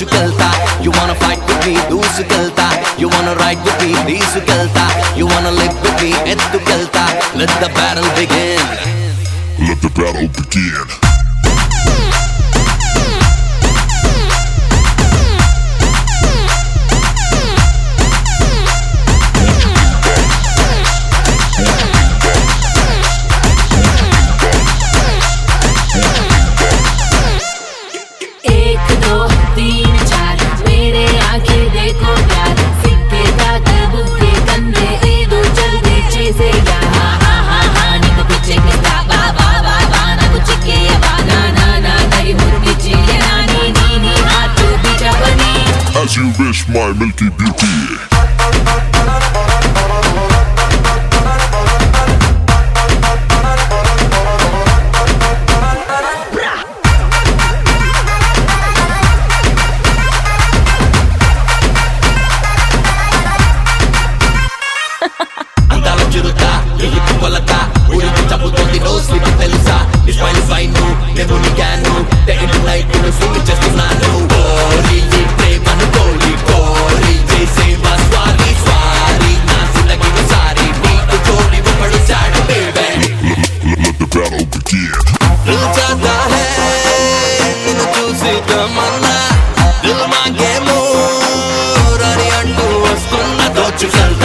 దోచుకెళ్తా. You wanna fight with me, Dusukeltha. You wanna ride with me, తీసుకెళ్తా. You wanna live with me, ఎత్తుకెళ్తా. Let the battle begin. Let the battle begin. As you wish, my milky beauty. అందాల చిరుత ఎగిరి పొలక ఉరికి చంపుతోంది no sleep తెలుసా. నీ smile fine నేను నీగాను day and night నేను swing చేస్తున్నాను. కోరి ఈ ప్రేమను కోరి కోరి చేసేవా స్వారీ స్వారీ నా జిందగీలో సారీ నీకు జోడి ఒకడు చాడు baby. Let the battle begin. దిల్ చాహతా హై నిన్ను చూసి తమన్నా దిల్ మాంగే మోర్ అని అంటూ వస్తున్న దోచుకెళ్తా.